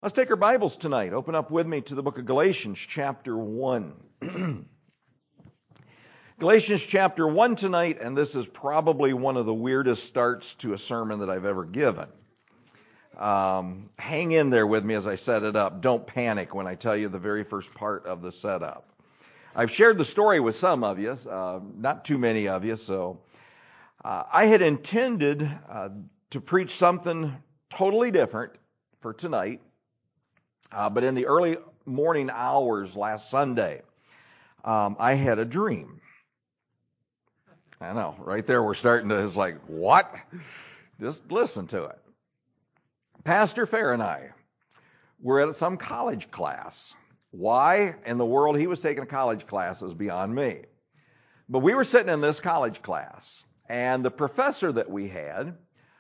Let's take our Bibles tonight. Open up with me to the book of Galatians, chapter 1. Galatians chapter 1 tonight, and this is probably one of the weirdest starts to a sermon that I've ever given. Hang in there with me as I set it up. Don't panic when I tell you the very first part of the setup. I've shared the story with some of you, not too many of you, so I had intended to preach something totally different for tonight. But in the early morning hours last Sunday, I had a dream. I know, right there we're starting to, it's like, what? Just listen to it. Pastor Fair and I were at some college class. Why in the world he was taking a college class is beyond me. But we were sitting in this college class, and the professor that we had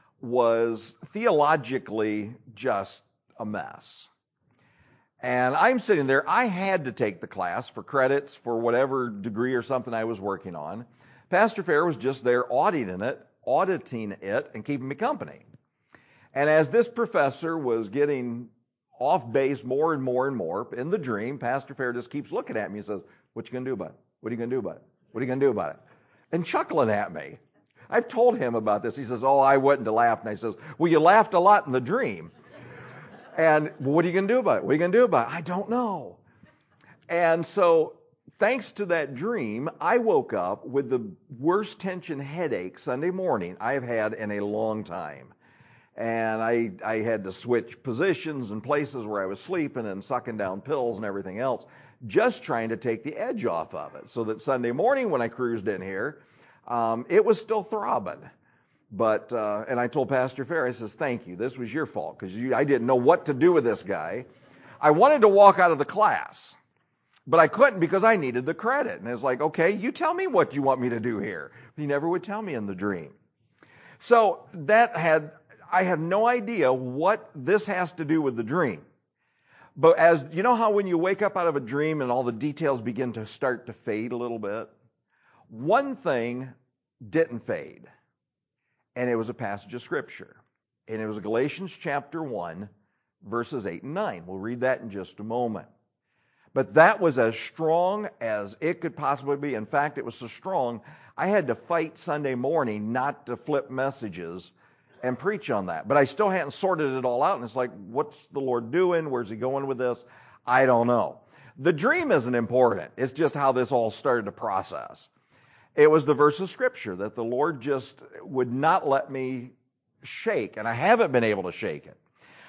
was theologically just a mess. And I'm sitting there. I had to take the class for credits for whatever degree or something I was working on. Pastor Fair was just there auditing it, and keeping me company. And as this professor was getting off base more and more and more in the dream, Pastor Fair just keeps looking at me and says, "What you gonna do about it? What are you gonna do about it? What are you gonna do about it?" And chuckling at me. I've told him about this. He says, "Oh, I wasn't to laugh." And I says, "Well, you laughed a lot in the dream. And what are you going to do about it? What are you going to do about it?" "I don't know." And so, thanks to that dream, I woke up with the worst tension headache Sunday morning I have had in a long time. And I had to switch positions and places where I was sleeping and sucking down pills and everything else, just trying to take the edge off of it. So that Sunday morning when I cruised in here, it was still throbbing. But, and I told Pastor Fair, I says, "Thank you. This was your fault because I didn't know what to do with this guy." I wanted to walk out of the class, but I couldn't because I needed the credit. And it was like, "Okay, you tell me what you want me to do here." But he never would tell me in the dream. So I have no idea what this has to do with the dream. But as you know how when you wake up out of a dream and all the details begin to start to fade a little bit? One thing didn't fade. And it was a passage of Scripture. And it was Galatians chapter 1, verses 8 and 9. We'll read that in just a moment. But that was as strong as it could possibly be. In fact, it was so strong, I had to fight Sunday morning not to flip messages and preach on that. But I still hadn't sorted it all out. And it's like, what's the Lord doing? Where's He going with this? I don't know. The dream isn't important. It's just how this all started to process. It was the verse of Scripture that the Lord just would not let me shake, and I haven't been able to shake it.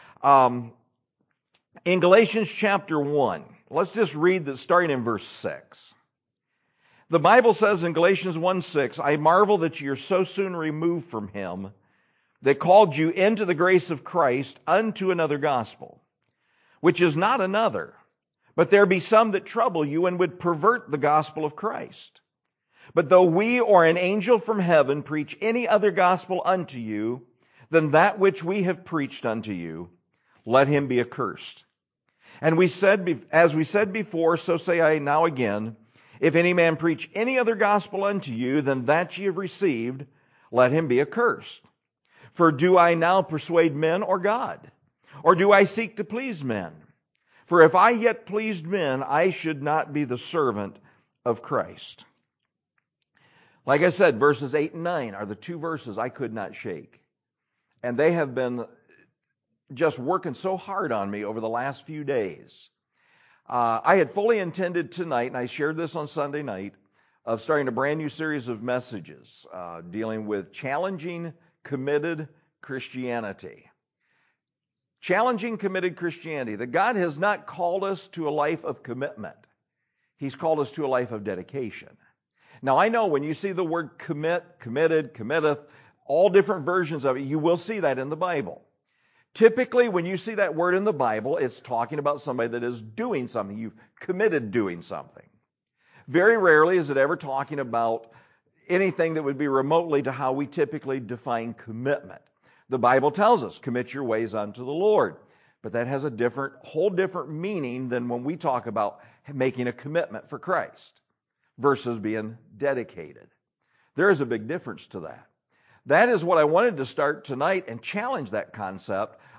In Galatians chapter 1, let's just read that starting in verse 6. The Bible says in Galatians 1:6, "I marvel that you are so soon removed from Him that called you into the grace of Christ unto another gospel, which is not another, but there be some that trouble you and would pervert the gospel of Christ. But though we or an angel from heaven preach any other gospel unto you than that which we have preached unto you, let him be accursed. And as we said before, so say I now again, if any man preach any other gospel unto you than that ye have received, let him be accursed. For do I now persuade men or God? Or do I seek to please men? For if I yet pleased men, I should not be the servant of Christ." Like I said, verses 8 and 9 are the two verses I could not shake. And they have been just working so hard on me over the last few days. I had fully intended tonight, and I shared this on Sunday night, of starting a brand new series of messages dealing with challenging, committed Christianity. Challenging, committed Christianity. That God has not called us to a life of commitment. He's called us to a life of dedication. Now, I know when you see the word commit, committed, committeth, all different versions of it, you will see that in the Bible. Typically, when you see that word in the Bible, it's talking about somebody that is doing something. You've committed doing something. Very rarely is it ever talking about anything that would be remotely to how we typically define commitment. The Bible tells us, commit your ways unto the Lord. But that has a whole different meaning than when we talk about making a commitment for Christ versus being dedicated. There is a big difference to that. That is what I wanted to start tonight and challenge that concept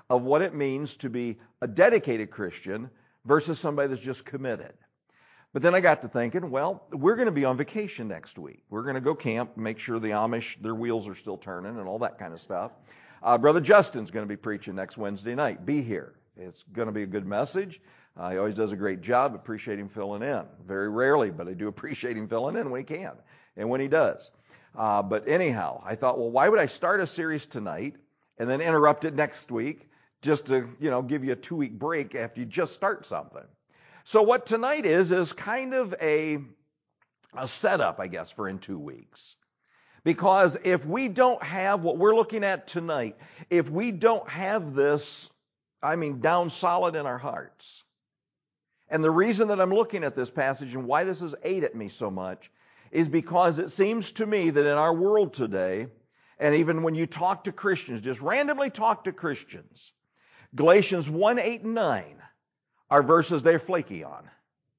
of what it means to be a dedicated Christian versus somebody that's just committed. But then I got to thinking, well, we're going to be on vacation next week. We're going to go camp, make sure the Amish, their wheels are still turning and all that kind of stuff. Brother Justin's going to be preaching next Wednesday night. Be here. It's going to be a good message. He always does a great job. Appreciate him filling in. Very rarely, but I do appreciate him filling in when he can and when he does. But anyhow, I thought, well, why would I start a series tonight and then interrupt it next week just to, give you a 2-week break after you just start something? So what tonight is kind of a setup, I guess, for in 2 weeks. Because if we don't have what we're looking at tonight, if we don't have this, down solid in our hearts. And the reason that I'm looking at this passage and why this has ate at me so much is because it seems to me that in our world today, and even when you talk to Christians, just randomly talk to Christians, Galatians 1, 8, and 9 are verses they're flaky on.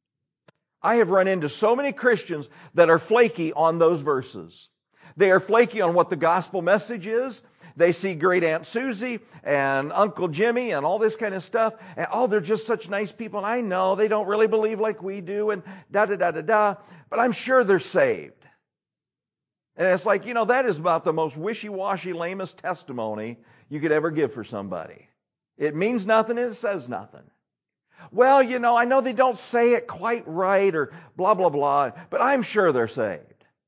I have run into so many Christians that are flaky on those verses. They are flaky on what the gospel message is. They see Great Aunt Susie and Uncle Jimmy and all this kind of stuff. And, they're just such nice people. And I know they don't really believe like we do and da-da-da-da-da. But I'm sure they're saved. And it's like, that is about the most wishy-washy, lamest testimony you could ever give for somebody. It means nothing and it says nothing. Well, I know they don't say it quite right or blah, blah, blah, but I'm sure they're saved.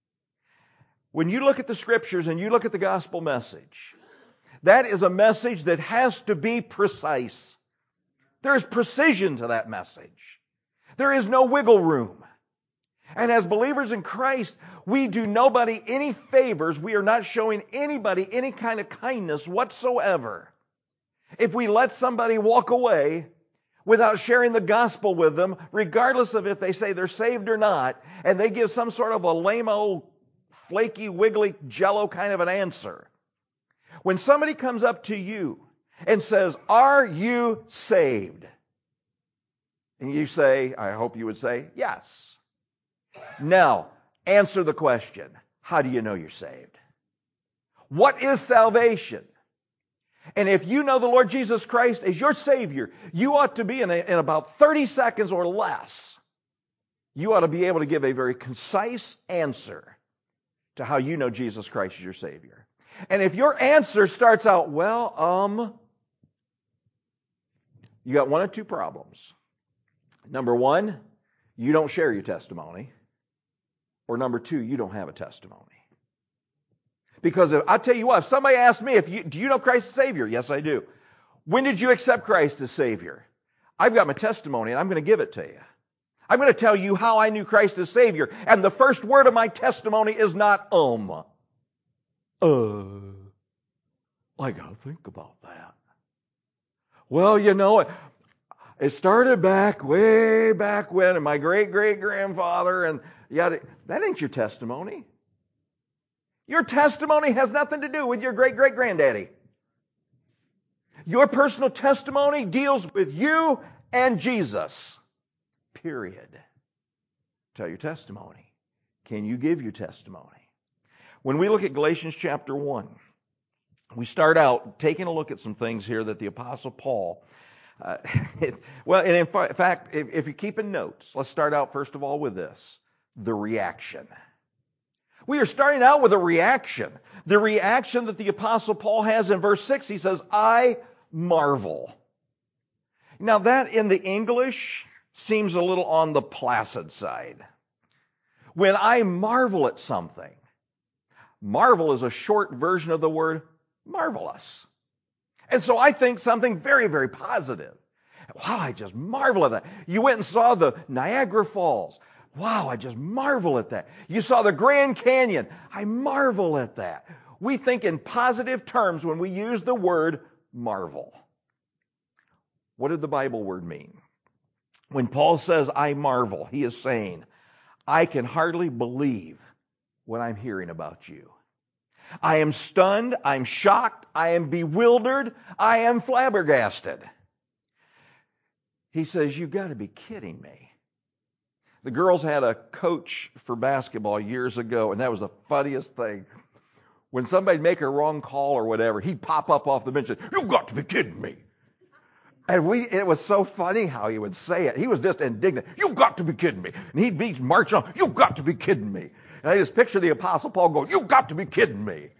When you look at the Scriptures and you look at the gospel message, that is a message that has to be precise. There is precision to that message. There is no wiggle room. And as believers in Christ, we do nobody any favors. We are not showing anybody any kind of kindness whatsoever if we let somebody walk away without sharing the gospel with them, regardless of if they say they're saved or not, and they give some sort of a lame-o, flaky, wiggly, jello kind of an answer. When somebody comes up to you and says, "Are you saved?" And you say, I hope you would say, "Yes." Now, answer the question. How do you know you're saved? What is salvation? And if you know the Lord Jesus Christ as your Savior, you ought to be in about 30 seconds or less. You ought to be able to give a very concise answer to how you know Jesus Christ is your Savior. And if your answer starts out, you got one of two problems. Number one, you don't share your testimony. Or number two, you don't have a testimony. Because I tell you what, if somebody asks me, do you know Christ as Savior? Yes, I do. When did you accept Christ as Savior? I've got my testimony and I'm going to give it to you. I'm going to tell you how I knew Christ as Savior. And the first word of my testimony is not, I got to think about that. Well, it started way back when, and my great-great-grandfather, and that ain't your testimony. Your testimony has nothing to do with your great-great-granddaddy. Your personal testimony deals with you and Jesus. Period. Tell your testimony. Can you give your testimony? When we look at Galatians chapter 1, we start out taking a look at some things here that the Apostle Paul, and in fact, if you're keeping notes, let's start out first of all with this, the reaction. We are starting out with a reaction. The reaction that the Apostle Paul has in verse 6, he says, "I marvel." Now that in the English seems a little on the placid side. When I marvel at something, marvel is a short version of the word marvelous. And so I think something very, very positive. Wow, I just marvel at that. You went and saw the Niagara Falls. Wow, I just marvel at that. You saw the Grand Canyon. I marvel at that. We think in positive terms when we use the word marvel. What did the Bible word mean? When Paul says, "I marvel," he is saying, I can hardly believe what I'm hearing about you. I am stunned, I'm shocked, I am bewildered, I am flabbergasted. He says, "You've got to be kidding me." The girls had a coach for basketball years ago, and that was the funniest thing. When somebody'd make a wrong call or whatever, he'd pop up off the bench and say, "You've got to be kidding me. And it was so funny how he would say it. He was just indignant. You've got to be kidding me. And he'd be marching on. You've got to be kidding me. And I just picture the Apostle Paul going, you've got to be kidding me.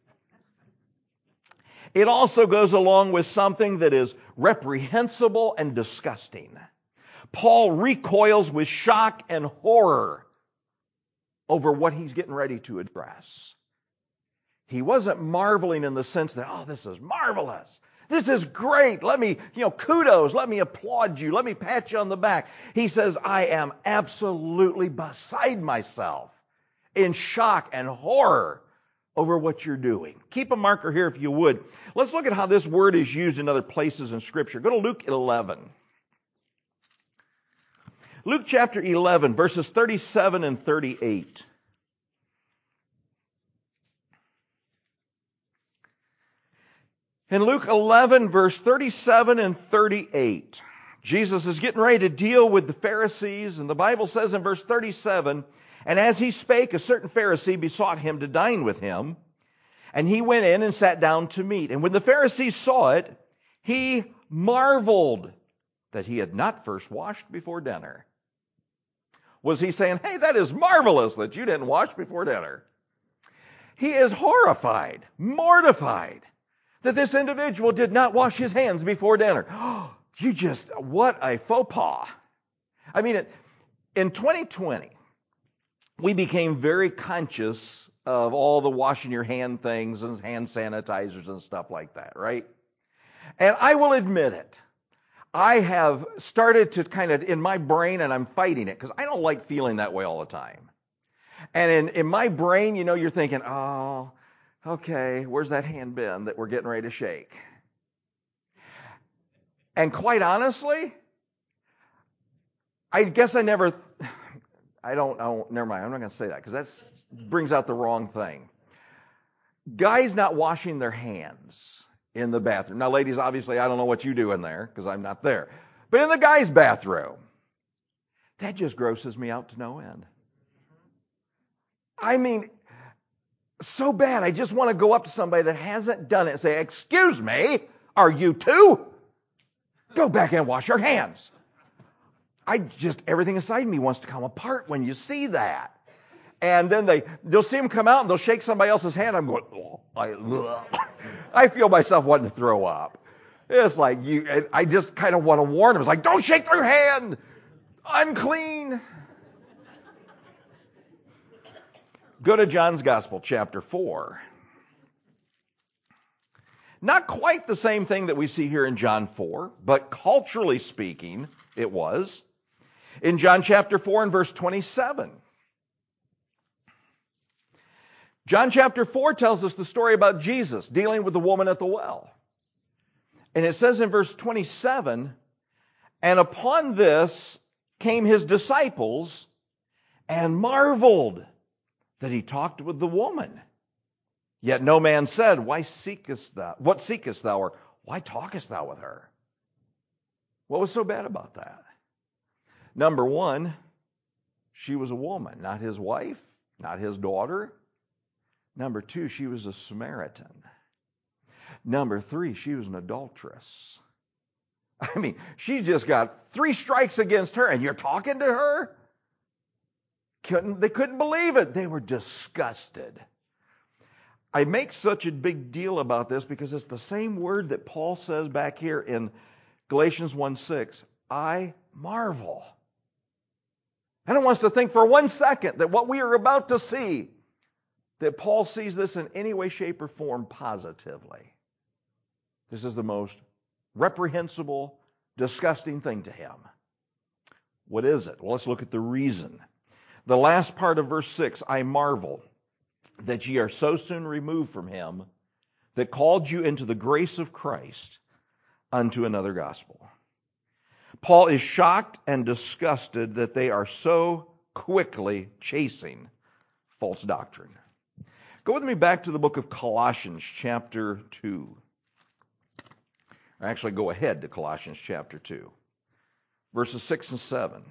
It also goes along with something that is reprehensible and disgusting. Paul recoils with shock and horror over what he's getting ready to address. He wasn't marveling in the sense that, oh, this is marvelous. This is great. Let me, kudos. Let me applaud you. Let me pat you on the back. He says, I am absolutely beside myself in shock and horror over what you're doing. Keep a marker here if you would. Let's look at how this word is used in other places in Scripture. Go to Luke 11. Luke chapter 11, verses 37 and 38. In Luke 11, verse 37 and 38, Jesus is getting ready to deal with the Pharisees, and the Bible says in verse 37, and as he spake, a certain Pharisee besought him to dine with him, and he went in and sat down to meat. And when the Pharisee saw it, he marveled that he had not first washed before dinner. Was he saying, hey, that is marvelous that you didn't wash before dinner? He is horrified, mortified, that this individual did not wash his hands before dinner. Oh, what a faux pas. I mean, in 2020, we became very conscious of all the washing your hand things and hand sanitizers and stuff like that, right? And I will admit it. I have started to kind of, in my brain, and I'm fighting it, because I don't like feeling that way all the time. And in my brain, you're thinking, oh, okay, where's that hand been that we're getting ready to shake? And quite honestly, I guess never mind, I'm not going to say that, because that brings out the wrong thing. Guys not washing their hands in the bathroom. Now, ladies, obviously, I don't know what you do in there, because I'm not there. But in the guy's bathroom, that just grosses me out to no end. I mean, so bad. I just want to go up to somebody that hasn't done it and say, excuse me, are you too? Go back and wash your hands. Everything inside me wants to come apart when you see that. And then they'll see them come out and they'll shake somebody else's hand. I'm going, I feel myself wanting to throw up. It's like I just kind of want to warn them. It's like, don't shake their hand. Unclean. Go to John's Gospel, chapter 4. Not quite the same thing that we see here in John 4, but culturally speaking, it was. In John chapter 4 and verse 27. John chapter 4 tells us the story about Jesus dealing with the woman at the well. And it says in verse 27, and upon this came his disciples and marveled that he talked with the woman. Yet no man said, what seekest thou, or why talkest thou with her? What was so bad about that? Number one, she was a woman, not his wife, not his daughter. Number two, she was a Samaritan. Number three, she was an adulteress. I mean, she just got 3 strikes against her, and you're talking to her? They couldn't believe it. They were disgusted. I make such a big deal about this because it's the same word that Paul says back here in Galatians 1:6. I marvel. I don't want us to think for 1 second that what we are about to see, that Paul sees this in any way, shape, or form positively. This is the most reprehensible, disgusting thing to him. What is it? Well, let's look at the reason. The last part of verse 6, I marvel that ye are so soon removed from him that called you into the grace of Christ unto another gospel. Paul is shocked and disgusted that they are so quickly chasing false doctrine. Go with me back to the book of Colossians chapter 2. Or actually, go ahead to Colossians chapter 2, verses 6 and 7.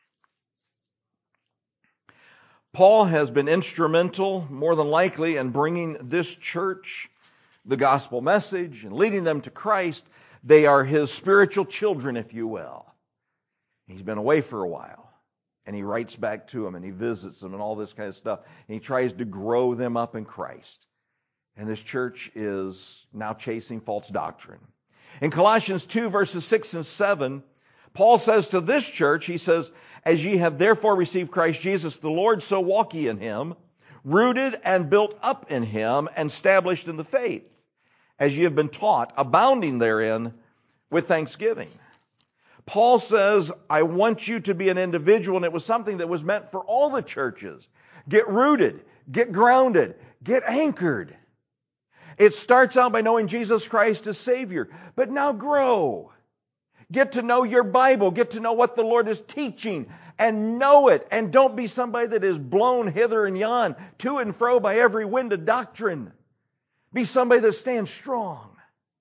Paul has been instrumental, more than likely, in bringing this church the gospel message and leading them to Christ. They are his spiritual children, if you will. He's been away for a while. And he writes back to them and he visits them and all this kind of stuff. And he tries to grow them up in Christ. And this church is now chasing false doctrine. In Colossians 2 verses 6 and 7, Paul says to this church, he says, "As ye have therefore received Christ Jesus the Lord, so walk ye in him, rooted and built up in him, and established in the faith, as ye have been taught, abounding therein with thanksgiving." Paul says, I want you to be an individual, and it was something that was meant for all the churches. Get rooted, get grounded, get anchored. It starts out by knowing Jesus Christ as Savior, but now grow. Get to know your Bible, get to know what the Lord is teaching, and know it, and don't be somebody that is blown hither and yon, to and fro by every wind of doctrine. Be somebody that stands strong.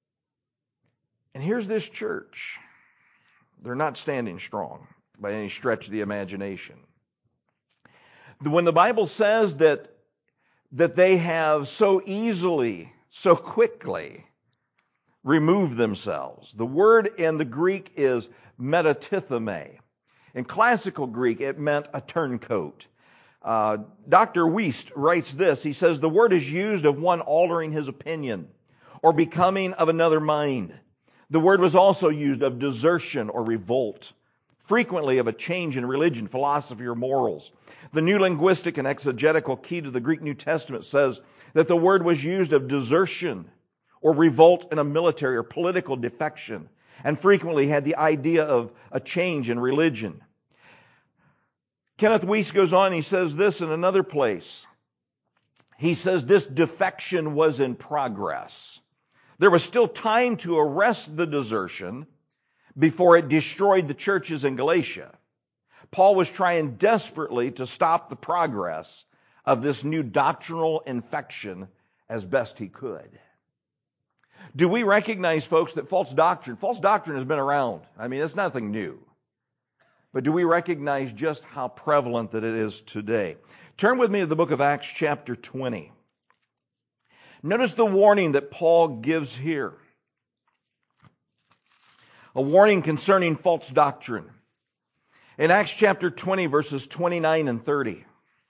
And here's this church. They're not standing strong by any stretch of the imagination. When the Bible says that they have so easily, so quickly removed themselves, the word in the Greek is metatitheme. In classical Greek, it meant a turncoat. Dr. Wiest writes this. He says, the word is used of one altering his opinion or becoming of another mind. The word was also used of desertion or revolt, frequently of a change in religion, philosophy, or morals. The New Linguistic and Exegetical Key to the Greek New Testament says that the word was used of desertion or revolt in a military or political defection, and frequently had the idea of a change in religion. Kenneth Wiest goes on, he says this in another place. He says this defection was in progress. There was still time to arrest the desertion before it destroyed the churches in Galatia. Paul was trying desperately to stop the progress of this new doctrinal infection as best he could. Do we recognize, folks, that false doctrine has been around? I mean, it's nothing new. But do we recognize just how prevalent that it is today? Turn with me to the book of Acts chapter 20. Notice the warning that Paul gives here. A warning concerning false doctrine. In Acts chapter 20, verses 29 and 30.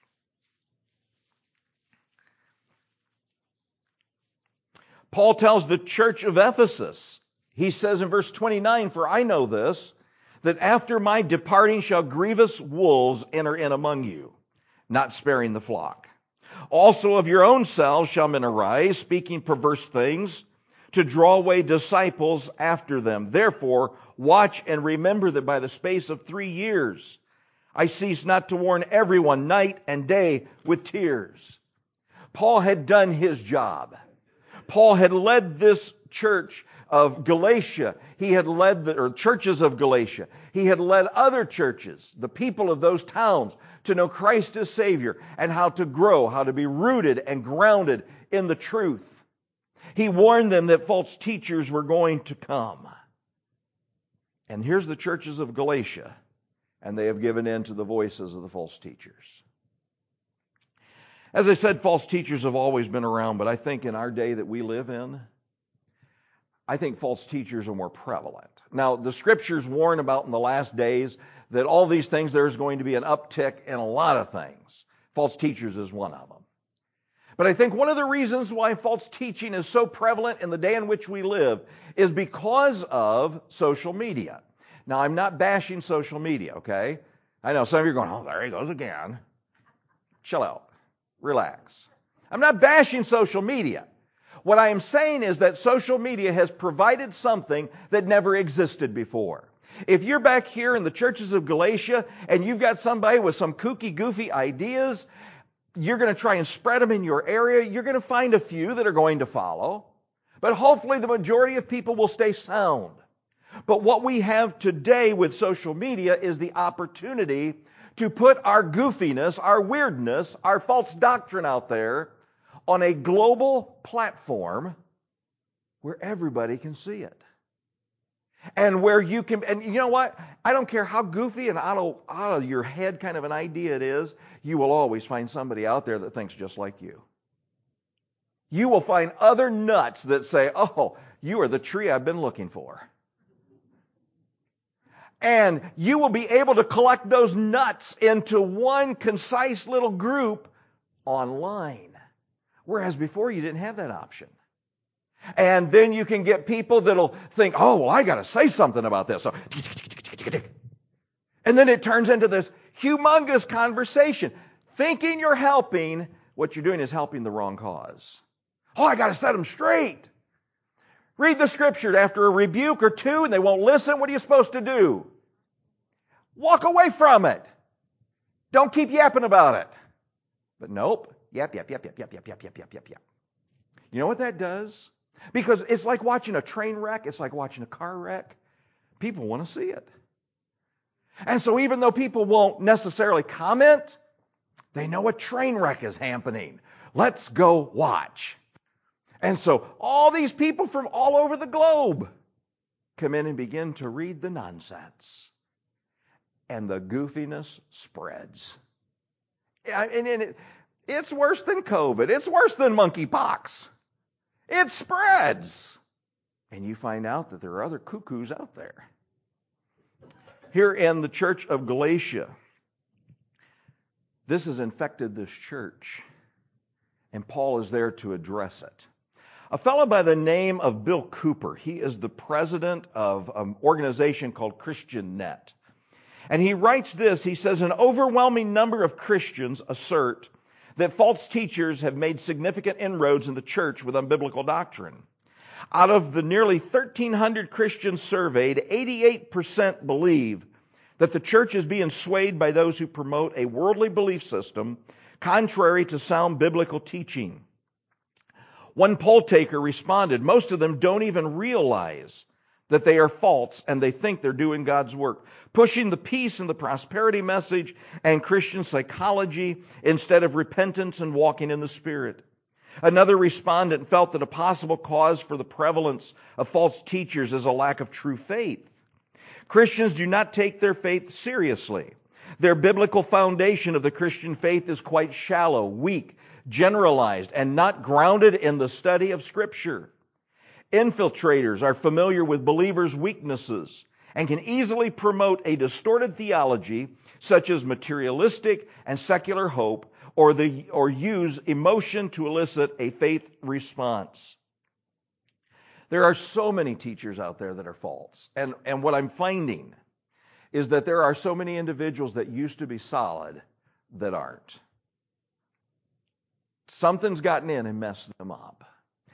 Paul tells the church of Ephesus, he says in verse 29, "For I know this, that after my departing shall grievous wolves enter in among you, not sparing the flock. Also of your own selves shall men arise, speaking perverse things, to draw away disciples after them. Therefore, watch and remember that by the space of 3 years I cease not to warn everyone night and day with tears." Paul had done his job. Paul had led this church of Galatia. He had led the churches of Galatia. He had led other churches, the people of those towns, to know Christ as Savior and how to grow, how to be rooted and grounded in the truth. He warned them that false teachers were going to come. And here's the churches of Galatia, and they have given in to the voices of the false teachers. As I said, false teachers have always been around, but I think in our day that we live in, I think false teachers are more prevalent. Now, the Scriptures warn about in the last days that all these things, there's going to be an uptick in a lot of things. False teachers is one of them. But I think one of the reasons why false teaching is so prevalent in the day in which we live is because of social media. Now, I'm not bashing social media, okay? I know some of you are going, oh, there he goes again. Chill out. Relax. I'm not bashing social media. What I am saying is that social media has provided something that never existed before. If you're back here in the churches of Galatia and you've got somebody with some kooky, goofy ideas, you're going to try and spread them in your area. You're going to find a few that are going to follow. But hopefully the majority of people will stay sound. But what we have today with social media is the opportunity to put our goofiness, our weirdness, our false doctrine out there on a global platform where everybody can see it. And where you can, and you know what? I don't care how goofy and out of your head kind of an idea it is, you will always find somebody out there that thinks just like you. You will find other nuts that say, oh, you are the tree I've been looking for. And you will be able to collect those nuts into one concise little group online. Whereas before you didn't have that option. And then you can get people that'll think, oh, well, I got to say something about this. So, and then it turns into this humongous conversation. Thinking you're helping, what you're doing is helping the wrong cause. Oh, I got to set them straight. Read the scripture after a rebuke or two and they won't listen. What are you supposed to do? Walk away from it. Don't keep yapping about it. But nope. Yap. You know what that does? Because it's like watching a train wreck. It's like watching a car wreck. People want to see it. And so even though people won't necessarily comment, they know a train wreck is happening. Let's go watch. And so all these people from all over the globe come in and begin to read the nonsense. And the goofiness spreads. And it's worse than COVID. It's worse than monkeypox. It spreads. And you find out that there are other cuckoos out there. Here in the church of Galatia, this has infected this church. And Paul is there to address it. A fellow by the name of Bill Cooper, he is the president of an organization called Christian Net. And he writes this, he says, an overwhelming number of Christians assert that false teachers have made significant inroads in the church with unbiblical doctrine. Out of the nearly 1,300 Christians surveyed, 88% believe that the church is being swayed by those who promote a worldly belief system contrary to sound biblical teaching. One poll taker responded, most of them don't even realize that they are false and they think they're doing God's work, pushing the peace and the prosperity message and Christian psychology instead of repentance and walking in the Spirit. Another respondent felt that a possible cause for the prevalence of false teachers is a lack of true faith. Christians do not take their faith seriously. Their biblical foundation of the Christian faith is quite shallow, weak, generalized, and not grounded in the study of Scripture. Infiltrators are familiar with believers' weaknesses and can easily promote a distorted theology such as materialistic and secular hope or use emotion to elicit a faith response. There are so many teachers out there that are false. And what I'm finding is that there are so many individuals that used to be solid that aren't. Something's gotten in and messed them up.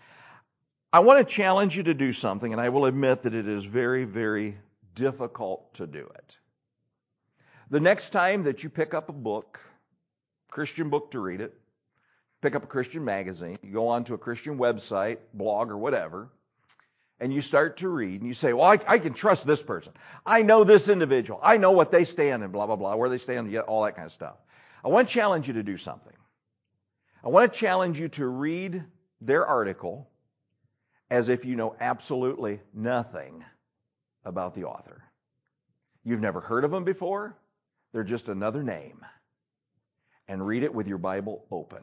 I want to challenge you to do something, and I will admit that it is very, very difficult to do it. The next time that you pick up a book, Christian book to read it, pick up a Christian magazine, you go onto a Christian website, blog, or whatever, and you start to read, and you say, well, I can trust this person. I know this individual. I know what they stand and blah, blah, blah, where they stand, all that kind of stuff. I want to challenge you to do something. I want to challenge you to read their article as if you know absolutely nothing about the author. You've never heard of them before. They're just another name. And read it with your Bible open.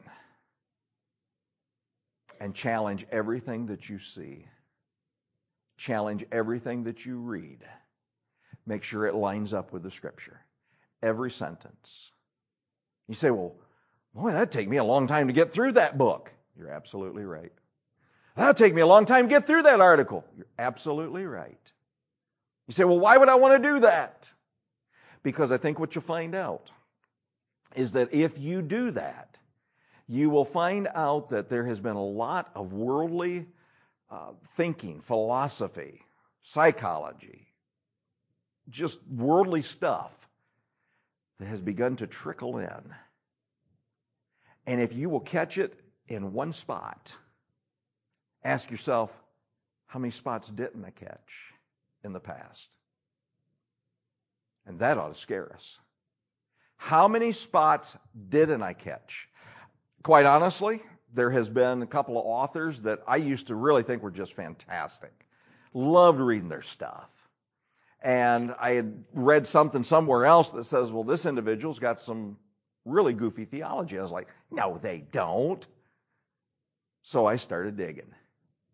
And challenge everything that you see. Challenge everything that you read. Make sure it lines up with the Scripture. Every sentence. You say, well, boy, that'd take me a long time to get through that book. You're absolutely right. That'll take me a long time to get through that article. You're absolutely right. You say, well, why would I want to do that? Because I think what you'll find out is that if you do that, you will find out that there has been a lot of worldly thinking, philosophy, psychology, just worldly stuff that has begun to trickle in. And if you will catch it in one spot, ask yourself, how many spots didn't I catch in the past? And that ought to scare us. How many spots didn't I catch? Quite honestly, there has been a couple of authors that I used to really think were just fantastic. Loved reading their stuff. And I had read something somewhere else that says, well, this individual's got some really goofy theology. I was like, no, they don't. So I started digging.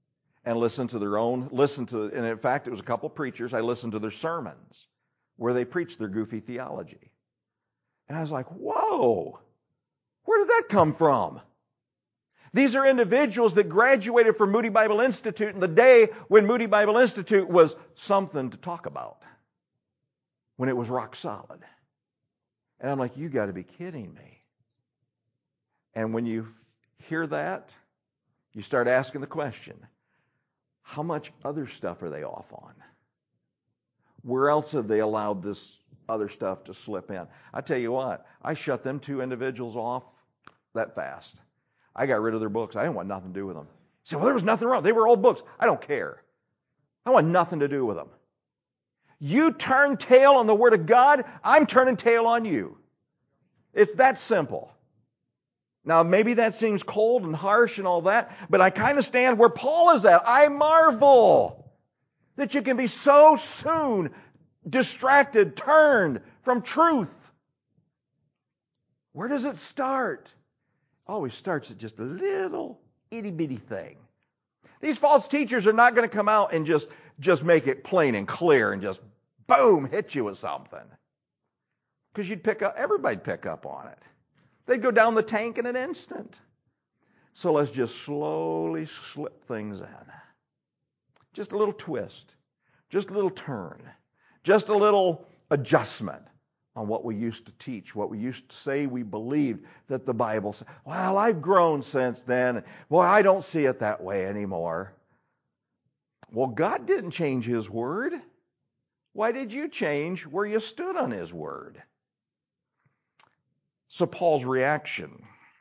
and listen to, and in fact, it was a couple preachers. I listened to their sermons where they preached their goofy theology. And I was like, whoa, where did that come from? These are individuals that graduated from Moody Bible Institute in the day when Moody Bible Institute was something to talk about, when it was rock solid. And I'm like, you got to be kidding me. And when you hear that, you start asking the question, how much other stuff are they off on? Where else have they allowed this other stuff to slip in? I tell you what, I shut them two individuals off that fast. I got rid of their books. I didn't want nothing to do with them. You say, well, there was nothing wrong. They were old books. I don't care. I want nothing to do with them. You turn tail on the Word of God, I'm turning tail on you. It's that simple. Now, maybe that seems cold and harsh and all that, but I kind of stand where Paul is at. I marvel that you can be so soon distracted, turned from truth. Where does it start? It always starts at just a little itty-bitty thing. These false teachers are not going to come out and just make it plain and clear and just, boom, hit you with something. Because everybody'd pick up on it. They'd go down the tank in an instant. So let's just slowly slip things in. Just a little twist. Just a little turn. Just a little adjustment on what we used to teach, what we used to say we believed that the Bible said. Well, I've grown since then. Well, I don't see it that way anymore. Well, God didn't change His Word. Why did you change where you stood on His Word? So Paul's reaction.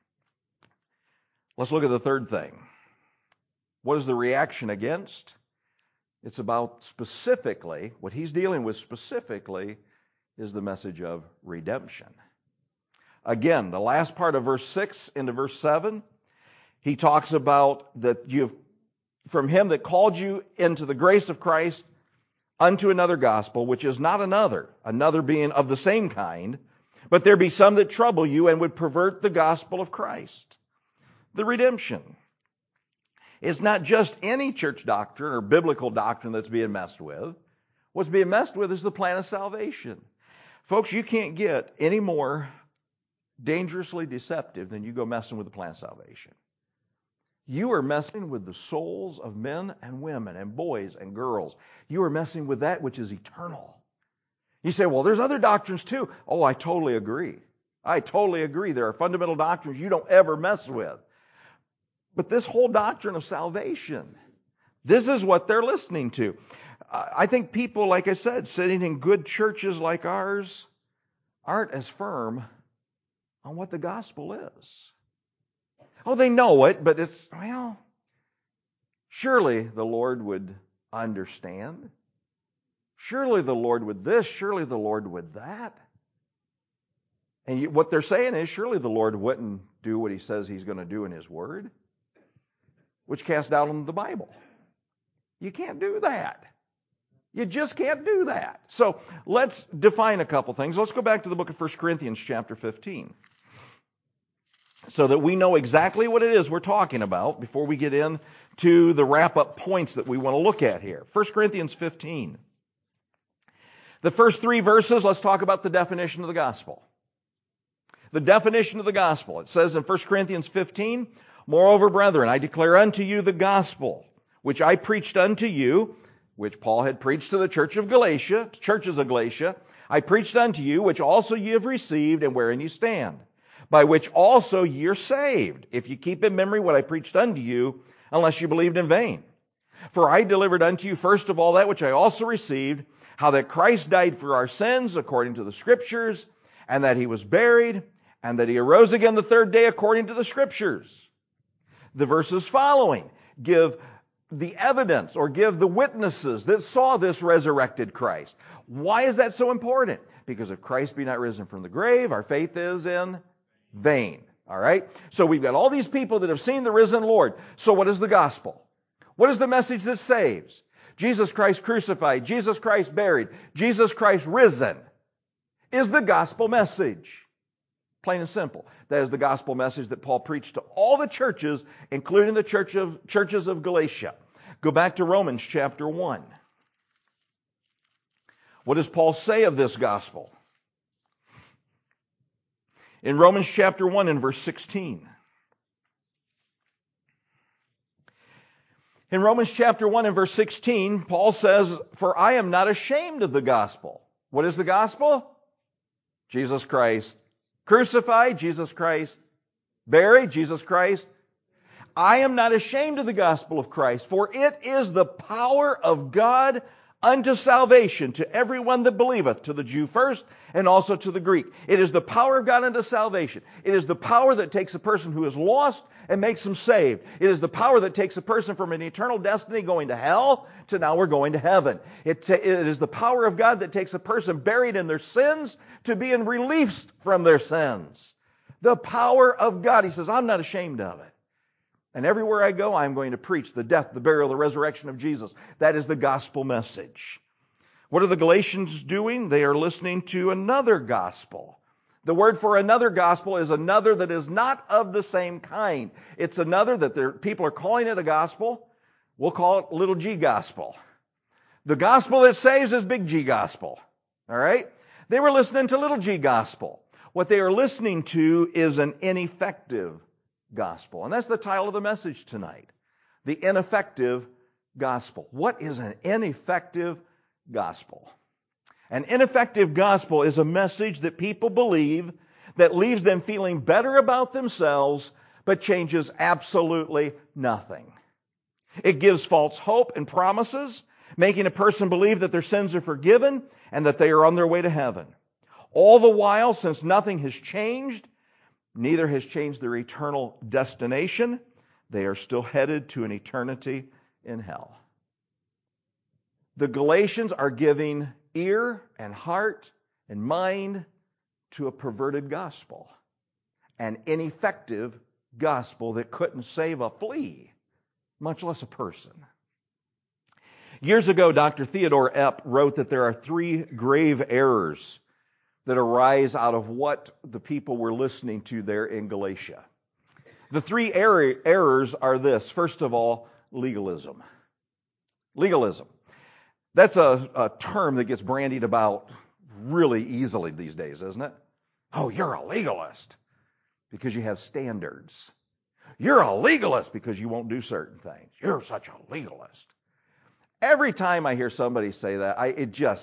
Let's look at the third thing. What is the reaction against? It's about specifically, what he's dealing with specifically is the message of redemption. Again, the last part of verse 6 into verse 7, he talks about that you've, from Him that called you into the grace of Christ unto another gospel, which is not another being of the same kind, but there be some that trouble you and would pervert the gospel of Christ. The redemption. It's not just any church doctrine or biblical doctrine that's being messed with. What's being messed with is the plan of salvation. Folks, you can't get any more dangerously deceptive than you go messing with the plan of salvation. You are messing with the souls of men and women and boys and girls. You are messing with that which is eternal. You say, well, there's other doctrines too. Oh, I totally agree. I totally agree. There are fundamental doctrines you don't ever mess with. But this whole doctrine of salvation, this is what they're listening to. I think people, like I said, sitting in good churches like ours aren't as firm on what the gospel is. Oh, they know it, but it's, well, surely the Lord would understand. Surely the Lord would this, surely the Lord would that. And what they're saying is, surely the Lord wouldn't do what He says He's going to do in His Word, which casts doubt on the Bible. You can't do that. You just can't do that. So let's define a couple things. Let's go back to the book of 1 Corinthians chapter 15 so that we know exactly what it is we're talking about before we get into the wrap-up points that we want to look at here. 1 Corinthians 15. The first 3 verses, let's talk about the definition of the gospel. The definition of the gospel. It says in 1 Corinthians 15, moreover, brethren, I declare unto you the gospel, which I preached unto you, which Paul had preached to the churches of Galatia. I preached unto you, which also ye have received, and wherein ye stand, by which also ye are saved, if ye keep in memory what I preached unto you, unless you believed in vain. For I delivered unto you first of all that which I also received, how that Christ died for our sins according to the Scriptures, and that He was buried, and that He arose again the third day according to the Scriptures. The verses following give the evidence or give the witnesses that saw this resurrected Christ. Why is that so important? Because if Christ be not risen from the grave, our faith is in vain. All right? So we've got all these people that have seen the risen Lord. So what is the gospel? What is the message that saves? Jesus Christ crucified, Jesus Christ buried, Jesus Christ risen is the gospel message. Plain and simple. That is the gospel message that Paul preached to all the churches, including the churches of Galatia. Go back to Romans chapter 1. What does Paul say of this gospel? In Romans chapter 1 and verse 16. In Romans chapter 1 and verse 16, Paul says, "For I am not ashamed of the gospel." What is the gospel? Jesus Christ. Crucified, Jesus Christ. Buried, Jesus Christ. "I am not ashamed of the gospel of Christ, for it is the power of God unto salvation to everyone that believeth, to the Jew first, and also to the Greek." It is the power of God unto salvation. It is the power that takes a person who is lost and makes them saved. It is the power that takes a person from an eternal destiny going to hell to now we're going to heaven. It is the power of God that takes a person buried in their sins to being released from their sins. The power of God. He says, I'm not ashamed of it. And everywhere I go, I'm going to preach the death, the burial, the resurrection of Jesus. That is the gospel message. What are the Galatians doing? They are listening to another gospel. The word for another gospel is another that is not of the same kind. It's another that people are calling it a gospel. We'll call it little g gospel. The gospel that saves is big G gospel. All right? They were listening to little g gospel. What they are listening to is an ineffective gospel. And that's the title of the message tonight. The ineffective gospel. What is an ineffective gospel? An ineffective gospel is a message that people believe that leaves them feeling better about themselves but changes absolutely nothing. It gives false hope and promises, making a person believe that their sins are forgiven and that they are on their way to heaven. All the while, since nothing has changed, neither has changed their eternal destination, they are still headed to an eternity in hell. The Galatians are giving ear and heart and mind to a perverted gospel, an ineffective gospel that couldn't save a flea, much less a person. Years ago, Dr. Theodore Epp wrote that there are 3 grave errors that arise out of what the people were listening to there in Galatia. The 3 errors are this. First of all, legalism. Legalism. That's a term that gets brandied about really easily these days, isn't it? Oh, you're a legalist because you have standards. You're a legalist because you won't do certain things. You're such a legalist. Every time I hear somebody say that, I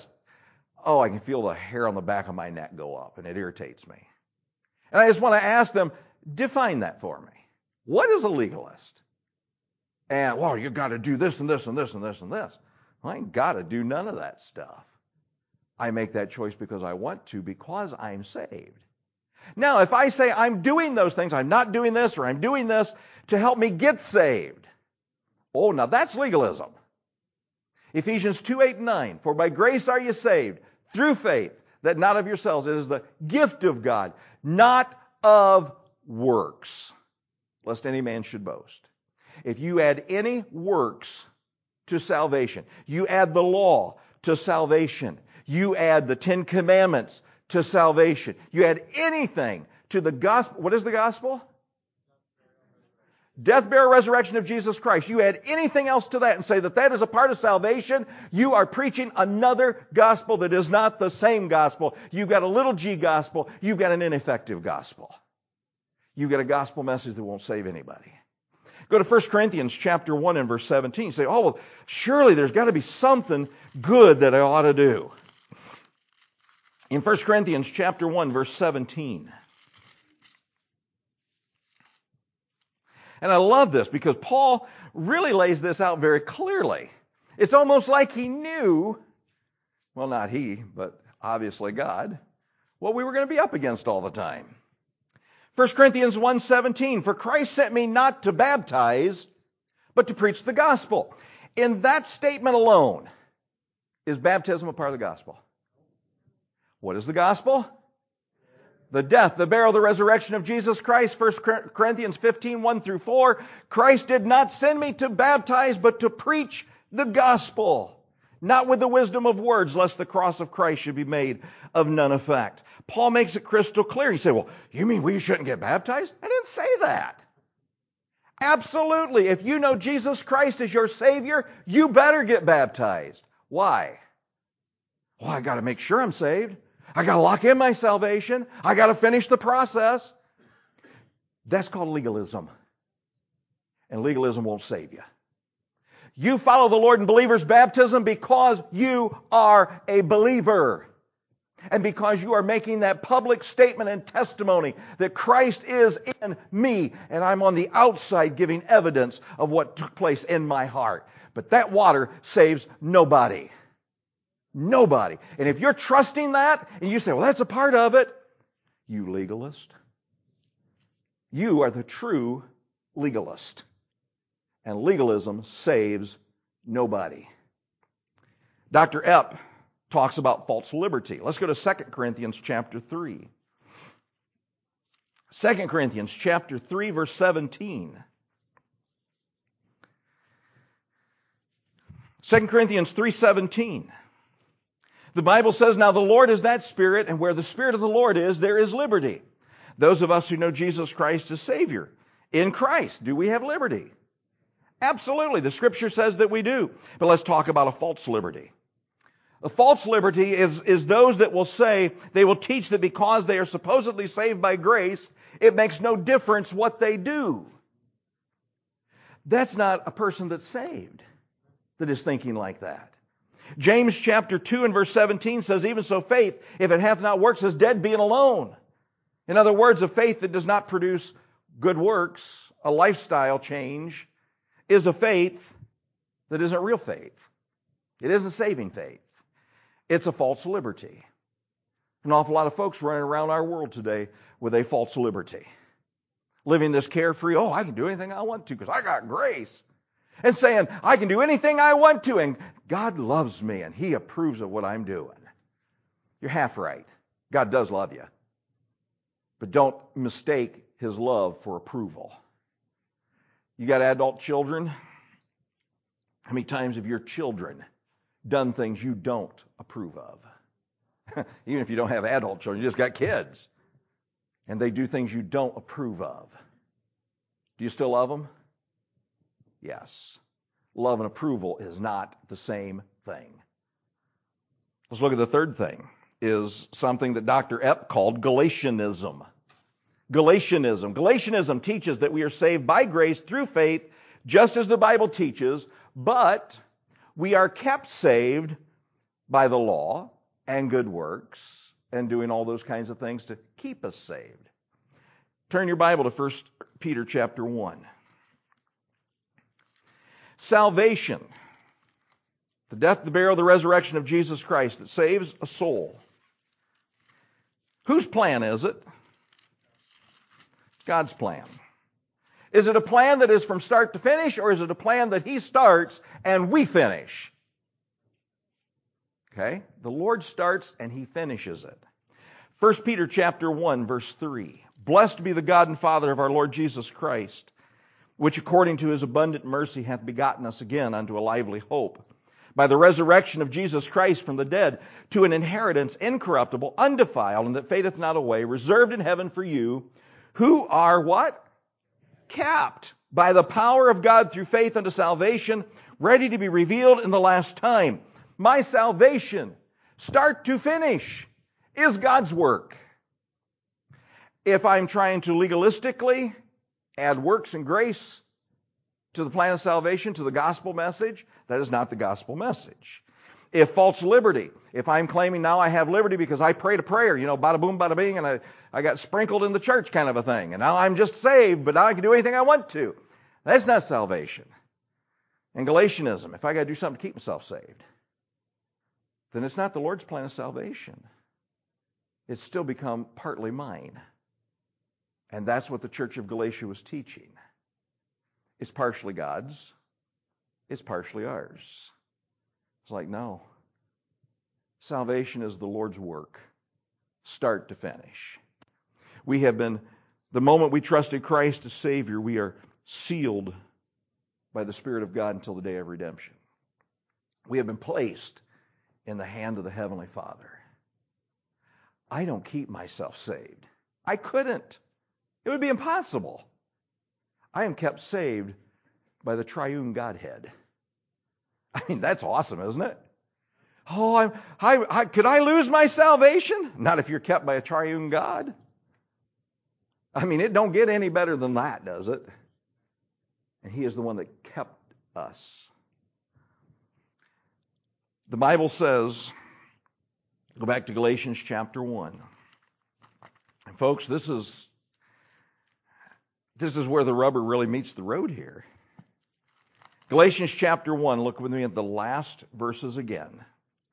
can feel the hair on the back of my neck go up, and it irritates me. And I just want to ask them, define that for me. What is a legalist? And, well, you've got to do this and this and this and this and this. Well, I ain't got to do none of that stuff. I make that choice because I want to, because I'm saved. Now, if I say I'm doing those things, I'm not doing this or I'm doing this to help me get saved. Oh, now that's legalism. Ephesians 2:8-9, for by grace are you saved, through faith, that not of yourselves. It is the gift of God, not of works, lest any man should boast. If you add any works to salvation, you add the law to salvation, you add the 10 Commandments to salvation, you add anything to the gospel. What is the gospel? Death, burial, resurrection of Jesus Christ. You add anything else to that and say that is a part of salvation, you are preaching another gospel that is not the same gospel. You've got a little g gospel. You've got an ineffective gospel. You've got a gospel message that won't save anybody. Go to 1 Corinthians chapter 1 and verse 17. You say, oh, well, surely there's got to be something good that I ought to do. In 1 Corinthians chapter 1 verse 17. And I love this because Paul really lays this out very clearly. It's almost like he knew, well, not he, but obviously God, what we were going to be up against all the time. 1 Corinthians 1:17, for Christ sent me not to baptize, but to preach the gospel. In that statement alone, is baptism a part of the gospel? What is the gospel? The death, the burial, the resurrection of Jesus Christ. 1 Corinthians 15:1-4. Christ did not send me to baptize, but to preach the gospel. Not with the wisdom of words, lest the cross of Christ should be made of none effect. Paul makes it crystal clear. He said, well, you mean we shouldn't get baptized? I didn't say that. Absolutely. If you know Jesus Christ as your Savior, you better get baptized. Why? Well, I got to make sure I'm saved. I got to lock in my salvation. I got to finish the process. That's called legalism. And legalism won't save you. You follow the Lord in believer's baptism because you are a believer. And because you are making that public statement and testimony that Christ is in me and I'm on the outside giving evidence of what took place in my heart. But that water saves nobody. Nobody. And if you're trusting that and you say, well, that's a part of it, you legalist. You are the true legalist. And legalism saves nobody. Dr. Epp talks about false liberty. Let's go to 2 Corinthians chapter 3. 2 Corinthians chapter 3, verse 17. 2 Corinthians 3:17. The Bible says, now the Lord is that Spirit, and where the Spirit of the Lord is, there is liberty. Those of us who know Jesus Christ as Savior, in Christ, do we have liberty? Absolutely. The Scripture says that we do. But let's talk about a false liberty. A false liberty is those that will say, they will teach that because they are supposedly saved by grace, it makes no difference what they do. That's not a person that's saved that is thinking like that. James chapter 2 and verse 17 says, even so faith, if it hath not works, is dead being alone. In other words, a faith that does not produce good works, a lifestyle change, is a faith that isn't real faith. It isn't saving faith. It's a false liberty. An awful lot of folks running around our world today with a false liberty. Living this carefree, I can do anything I want to because I got grace. And saying, I can do anything I want to and God loves me and He approves of what I'm doing. You're half right. God does love you. But don't mistake His love for approval. You got adult children? How many times have your children done things you don't approve of? Even if you don't have adult children, you just got kids. And they do things you don't approve of. Do you still love them? Yes. Love and approval is not the same thing. Let's look at the third thing, is something that Dr. Epp called Galatianism. Galatianism. Galatianism teaches that we are saved by grace through faith, just as the Bible teaches, but we are kept saved by the law and good works and doing all those kinds of things to keep us saved. Turn your Bible to 1 Peter chapter 1. Salvation, the death, the burial, the resurrection of Jesus Christ that saves a soul. Whose plan is it? God's plan. Is it a plan that is from start to finish, or is it a plan that He starts and we finish? Okay? The Lord starts and He finishes it. 1 Peter chapter 1, verse 3. Blessed be the God and Father of our Lord Jesus Christ, which according to His abundant mercy hath begotten us again unto a lively hope, by the resurrection of Jesus Christ from the dead, to an inheritance incorruptible, undefiled, and that fadeth not away, reserved in heaven for you, who are what? Kept by the power of God through faith unto salvation, ready to be revealed in the last time. My salvation, start to finish, is God's work. If I'm trying to legalistically add works and grace to the plan of salvation, to the gospel message, that is not the gospel message. If false liberty, if I'm claiming now I have liberty because I prayed a prayer, bada boom, bada bing, and I got sprinkled in the church kind of a thing, and now I'm just saved, but now I can do anything I want to. That's not salvation. And Galatianism, if I got to do something to keep myself saved, then it's not the Lord's plan of salvation. It's still become partly mine. And that's what the church of Galatia was teaching. It's partially God's. It's partially ours. It's like, no. Salvation is the Lord's work, start to finish. We have been, the moment we trusted Christ as Savior, we are sealed by the Spirit of God until the day of redemption. We have been placed in the hand of the Heavenly Father. I don't keep myself saved. I couldn't. It would be impossible. I am kept saved by the triune Godhead. I mean, that's awesome, isn't it? Oh, could I lose my salvation? Not if you're kept by a triune God. I mean, it don't get any better than that, does it? And He is the one that kept us. The Bible says, go back to Galatians chapter 1. And folks, this is where the rubber really meets the road here. Galatians chapter 1, look with me at the last verses again.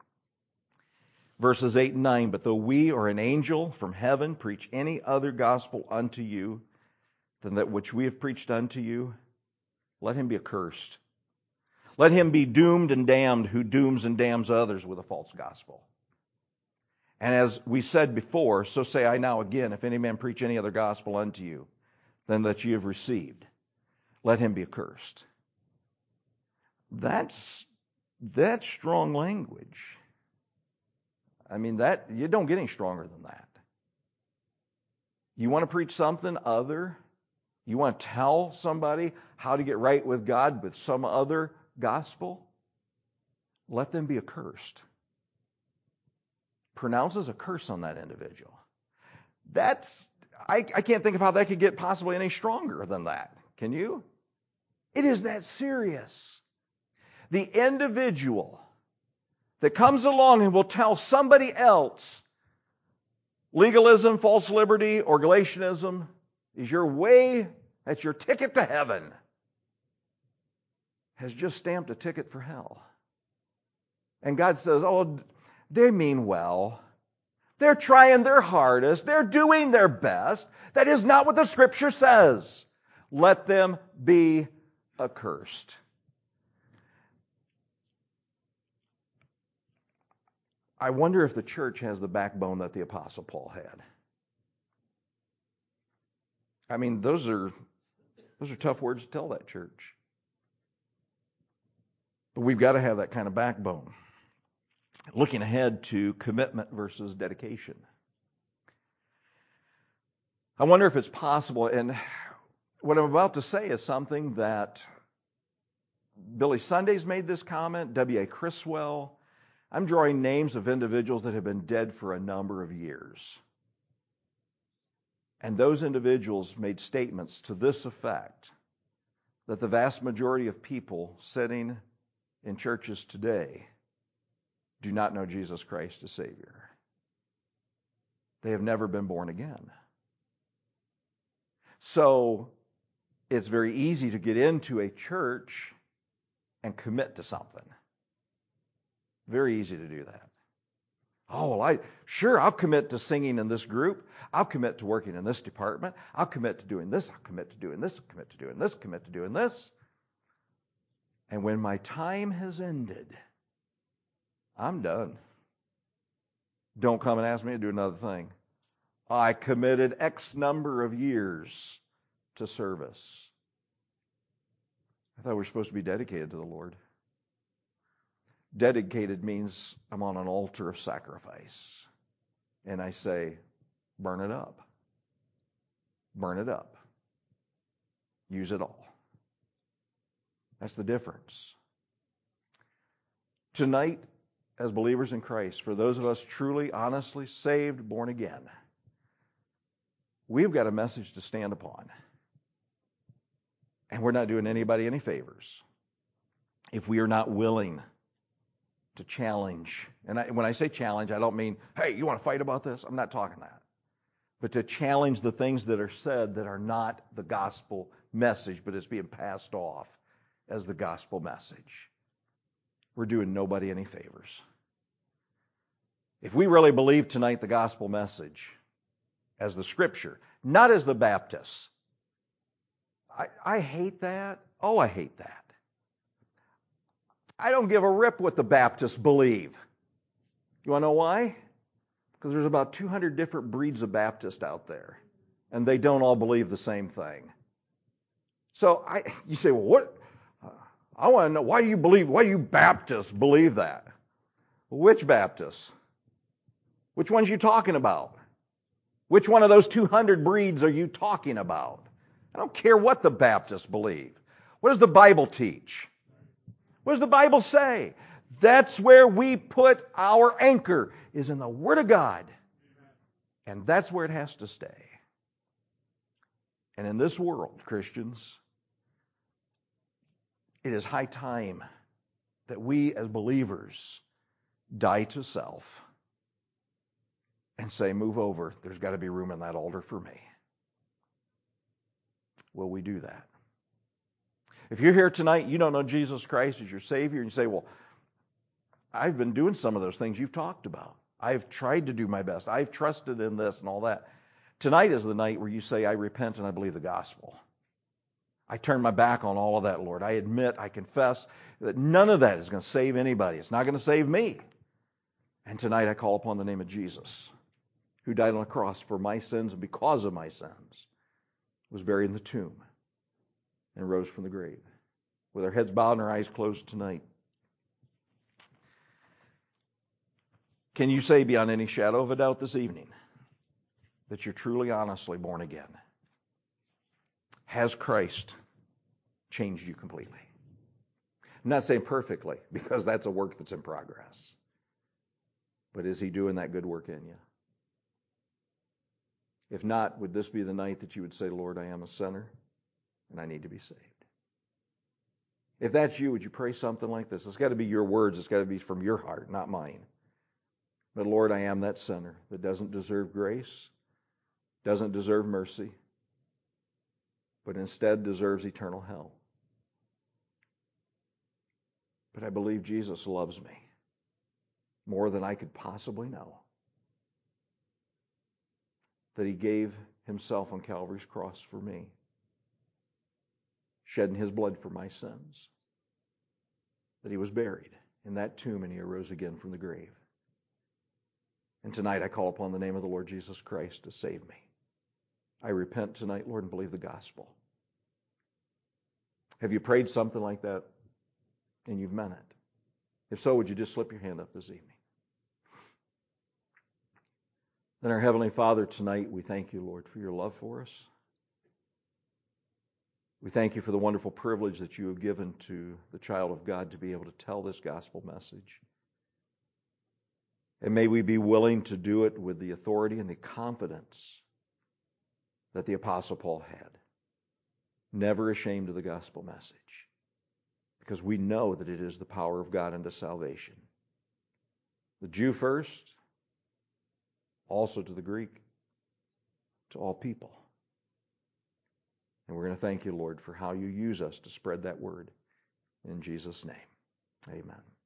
Verses 8 and 9, but though we or an angel from heaven preach any other gospel unto you than that which we have preached unto you, let him be accursed. Let him be doomed and damned who dooms and damns others with a false gospel. And as we said before, so say I now again, if any man preach any other gospel unto you than that ye have received, let him be accursed. That's strong language. I mean, that you don't get any stronger than that. You want to preach something other? You want to tell somebody how to get right with God with some other gospel? Let them be accursed. Pronounces a curse on that individual. I can't think of how that could get possibly any stronger than that. Can you? It is that serious. The individual that comes along and will tell somebody else legalism, false liberty, or Galatianism is your way, that's your ticket to heaven, has just stamped a ticket for hell. And God says, oh, they mean well. They're trying their hardest. They're doing their best. That is not what the Scripture says. Let them be accursed. I wonder if the church has the backbone that the Apostle Paul had. I mean, those are tough words to tell that church. But we've got to have that kind of backbone. Looking ahead to commitment versus dedication. I wonder if it's possible, and what I'm about to say is something that Billy Sunday's made this comment, W.A. Criswell. I'm drawing names of individuals that have been dead for a number of years. And those individuals made statements to this effect, that the vast majority of people sitting in churches today do not know Jesus Christ as Savior. They have never been born again. So it's very easy to get into a church and commit to something. Very easy to do that. Oh, well, I'll commit to singing in this group. I'll commit to working in this department. I'll commit to doing this. I'll commit to doing this. I'll commit to doing this. Commit to doing this. And when my time has ended, I'm done. Don't come and ask me to do another thing. I committed X number of years to service. I thought we were supposed to be dedicated to the Lord. Dedicated means I'm on an altar of sacrifice. And I say, burn it up. Burn it up. Use it all. That's the difference. Tonight, as believers in Christ, for those of us truly, honestly saved, born again, we've got a message to stand upon. And we're not doing anybody any favors if we are not willing to challenge. And when I say challenge, I don't mean, hey, you want to fight about this? I'm not talking that. But to challenge the things that are said that are not the gospel message, but it's being passed off as the gospel message. We're doing nobody any favors. If we really believe tonight the gospel message as the Scripture, not as the Baptists, I hate that. Oh, I hate that. I don't give a rip what the Baptists believe. You want to know why? Because there's about 200 different breeds of Baptist out there, and they don't all believe the same thing. So you say, well, what? I want to know why you Baptists believe that. Which Baptists? Which ones are you talking about? Which one of those 200 breeds are you talking about? I don't care what the Baptists believe. What does the Bible teach? What does the Bible say? That's where we put our anchor, is in the Word of God. And that's where it has to stay. And in this world, Christians, it is high time that we as believers die to self and say, move over. There's got to be room in that altar for me. Will we do that? If you're here tonight, you don't know Jesus Christ as your Savior, and you say, well, I've been doing some of those things you've talked about. I've tried to do my best. I've trusted in this and all that. Tonight is the night where you say, I repent and I believe the gospel. I turn my back on all of that, Lord. I admit, I confess that none of that is going to save anybody. It's not going to save me. And tonight I call upon the name of Jesus, who died on the cross for my sins and because of my sins, was buried in the tomb and rose from the grave. With our heads bowed and our eyes closed tonight, can you say beyond any shadow of a doubt this evening that you're truly, honestly born again? Has Christ changed you completely? I'm not saying perfectly, because that's a work that's in progress. But is He doing that good work in you? If not, would this be the night that you would say, Lord, I am a sinner and I need to be saved? If that's you, would you pray something like this? It's got to be your words. It's got to be from your heart, not mine. But Lord, I am that sinner that doesn't deserve grace, doesn't deserve mercy, but instead deserves eternal hell. But I believe Jesus loves me more than I could possibly know. That He gave Himself on Calvary's cross for me, shedding His blood for my sins. That He was buried in that tomb and He arose again from the grave. And tonight I call upon the name of the Lord Jesus Christ to save me. I repent tonight, Lord, and believe the gospel. Have you prayed something like that and you've meant it? If so, would you just slip your hand up this evening? Then our Heavenly Father, tonight we thank you, Lord, for your love for us. We thank you for the wonderful privilege that you have given to the child of God to be able to tell this gospel message. And may we be willing to do it with the authority and the confidence that the Apostle Paul had. Never ashamed of the gospel message. Because we know that it is the power of God unto salvation. The Jew first, also to the Greek, to all people. And we're going to thank you, Lord, for how you use us to spread that word. In Jesus' name, amen.